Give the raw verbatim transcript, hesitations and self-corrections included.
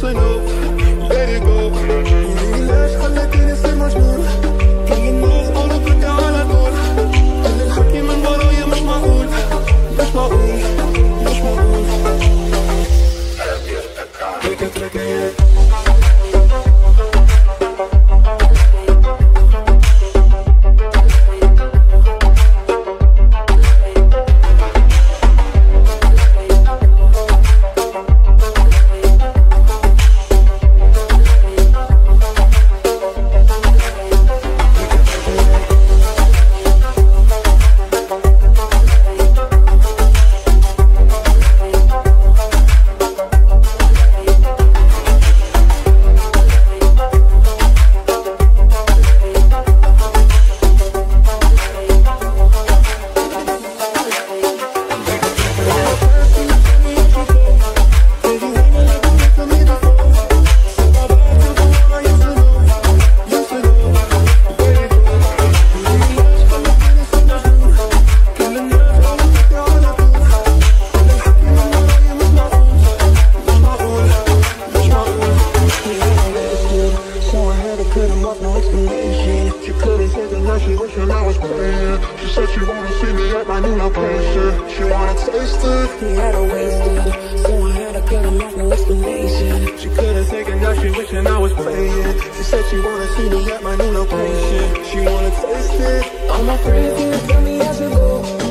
to know. Let it go. ليش خلتيني أصير مجنون؟ كل الناس قالوا بدي على طول. كل الحكي من ورايا مش معقول. مش معقول. مش معقول. هيك تركيت. She wishing I was playing. She said she wanna see me at my new location. She wanna taste it. He had a wasted, so I had to cut him off, no explanation. She couldn't take it, now she wishing I was playing. She said she wanna see me at my new location. She wanna taste it. All my friends here tell me I should go.